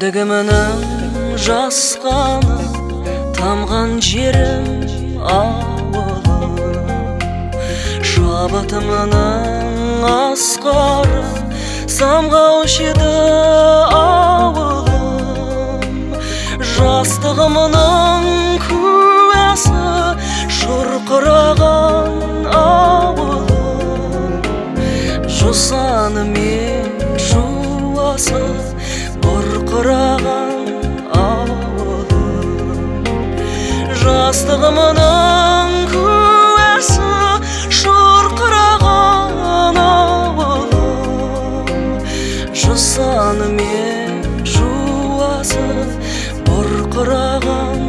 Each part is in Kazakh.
Кіндігімнің жасқаны тамған жерім ауылым, шабытымның асқары самғаушы еді ауылым. Жастығымның куәсі шұрқыраған ауылым, жусаны мен жуасы бұрқыраған ауылым. Жастығымның куәсі шұрқыраған ауылым, жусаны мен жуасы бұрқыраған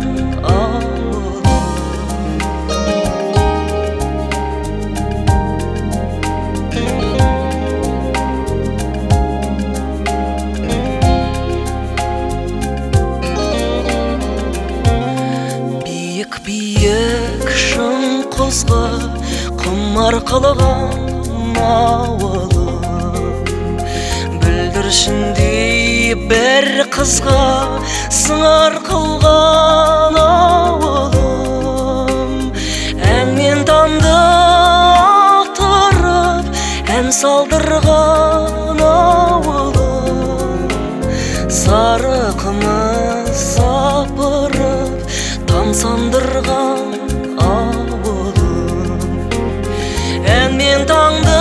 биік шың құзға құмар қылған ауылым, бүлдіршіндей бір қызға сыңар қылған ауылым. Әнмен тамды ақтырып ән салдырған ауылым, сары қымыз сапырып тамсандырған ауылым. Әнмен таңды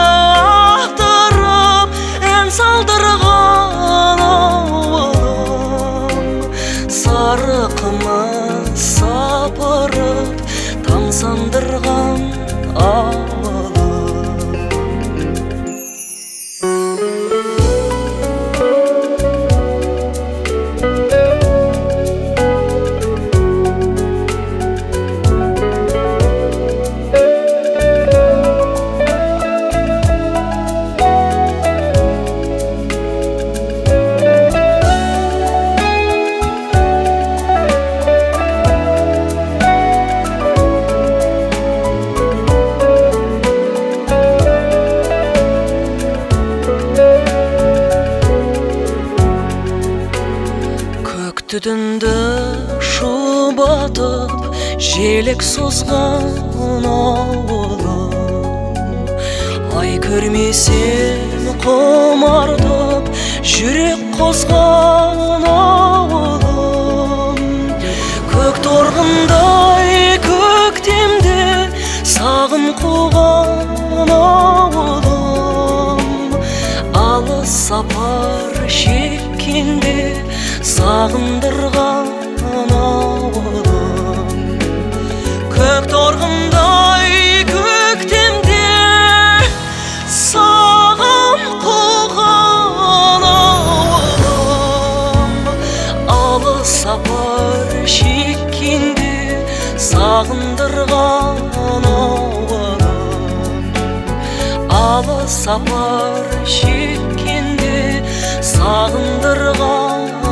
ақтырып ән салдырған ауылым, сары қымыз сапырып тамсандырған ауылым. Түтінді шұбатып желік созған ауылым, ай көрмесем құмартып жүрек қозған ауылым. Көк торғындай көктемде сағым қуған ауылым, алыс сапар шеккенде сағындырған ауылым. Көк торғындай көктемде сағым қуған ауылым, алыс сапар шеккенде сағындырған ауылым, алыс сапар шеккенде сағындырған